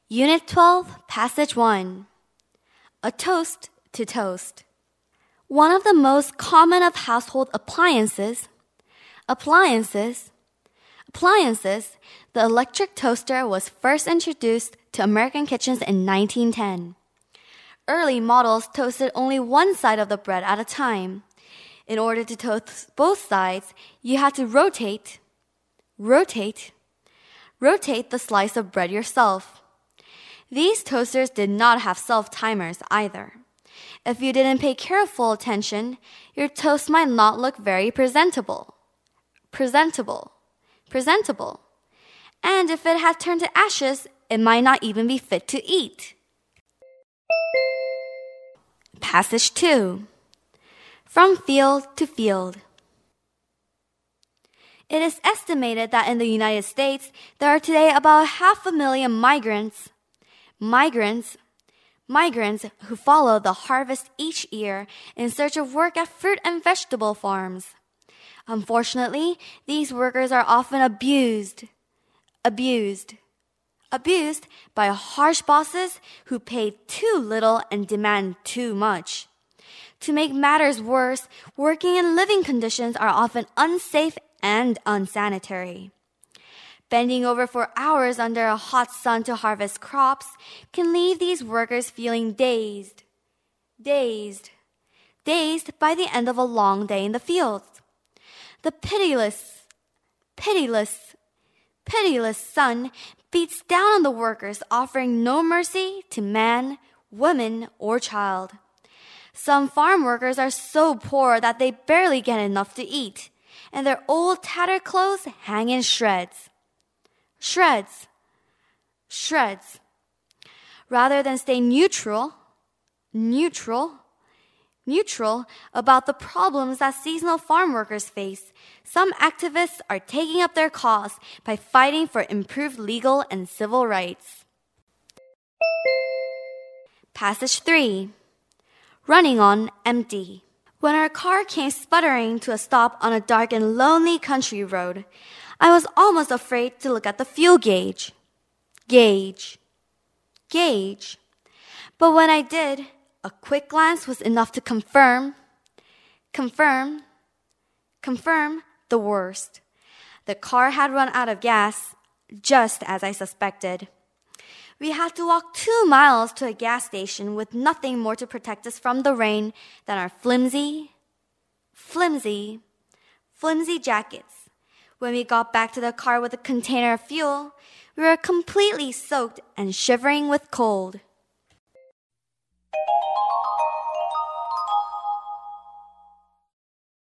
Unit 12, Passage 1. A toast to toast. One of the most common of household appliances, the electric toaster was first introduced to American kitchens in 1910. Early models toasted only one side of the bread at a time. In order to toast both sides, you had to rotate the slice of bread yourself. These toasters did not have self-timers either. If you didn't pay careful attention, your toast might not look very presentable. And if it had turned to ashes, it might not even be fit to eat. Passage 2. From field to field. It is estimated that in the United States, there are today about 500,000 migrants who follow the harvest each year in search of work at fruit and vegetable farms. Unfortunately, these workers are often abused by harsh bosses who pay too little and demand too much. To make matters worse, working and living conditions are often unsafe and unsanitary. Bending over for hours under a hot sun to harvest crops can leave these workers feeling dazed by the end of a long day in the fields. The pitiless sun beats down on the workers, offering no mercy to man, woman, or child. Some farm workers are so poor that they barely get enough to eat, and their old tattered clothes hang in shreds. Rather than stay neutral about the problems that seasonal farm workers face, some activists are taking up their cause by fighting for improved legal and civil rights. Passage 3. Running on empty. When our car came sputtering to a stop on a dark and lonely country road, I was almost afraid to look at the fuel gauge. But when I did, a quick glance was enough to confirm the worst. The car had run out of gas, just as I suspected. We had to walk 2 miles to a gas station with nothing more to protect us from the rain than our flimsy jackets. When we got back to the car with a container of fuel, we were completely soaked and shivering with cold.